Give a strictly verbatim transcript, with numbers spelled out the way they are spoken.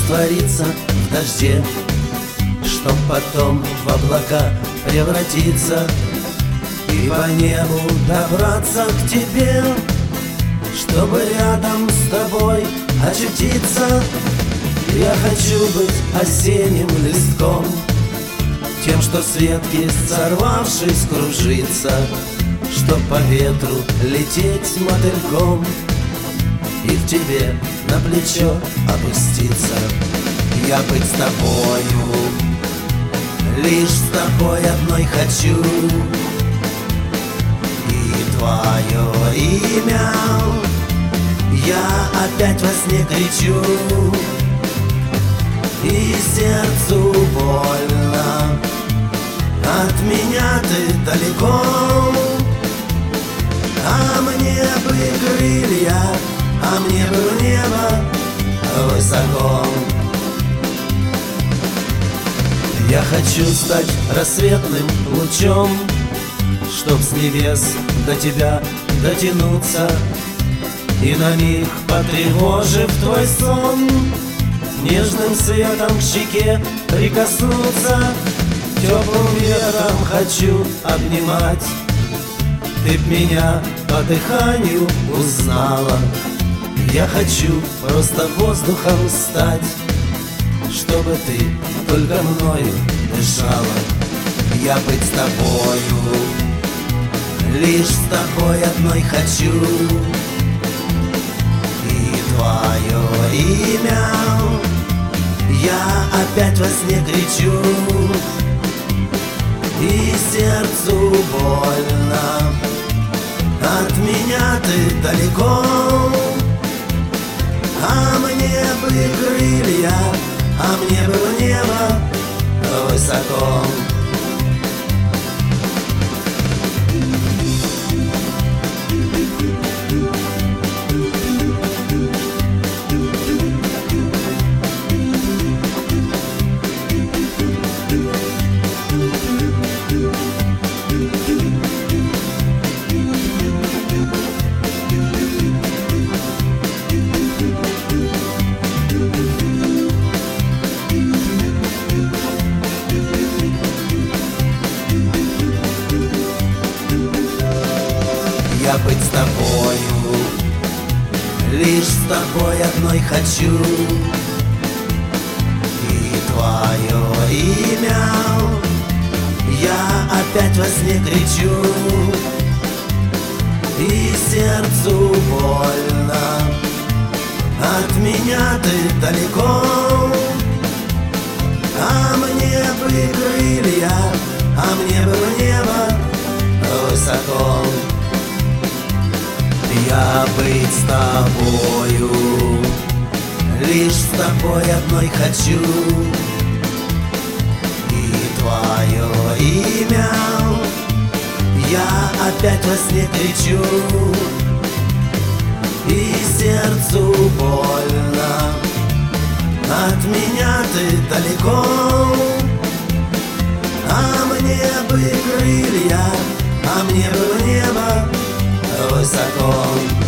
раствориться в дожде, чтоб потом в облака превратиться и по небу добраться к тебе, чтобы рядом с тобой очутиться. Я хочу быть осенним листком, тем, что с ветки, сорвавшись, кружится, чтоб по ветру лететь мотыльком и к тебе на плечо опуститься. Я быть с тобою, лишь с тобой одной хочу, и твое имя я опять во сне кричу, и сердцу больно, от меня ты далеко, а мне бы крылья, а мне бы в небо высоко. Я хочу стать рассветным лучом, чтоб с небес до тебя дотянуться, и на миг, потревожив твой сон, нежным светом к щеке прикоснуться. Теплым ветром хочу обнимать, ты б меня по дыханию узнала. Я хочу просто воздухом стать, чтобы ты только мною дышала. Я быть с тобою, лишь с тобой одной хочу, и твое имя я опять во сне кричу, и сердцу больно, от меня ты далеко, а мне бы крылья, а мне бы в небо высоко. Я быть с тобою, лишь с тобой одной хочу, и твое имя я опять во сне кричу, и сердцу больно, от меня ты далеко, а мне бы крылья, а мне бы в небо высоко. Я быть с тобою, лишь с тобой одной хочу, и твое имя я опять во сне кричу, и сердцу больно, от меня ты далеко, а мне бы крылья, а мне бы в небо высоко.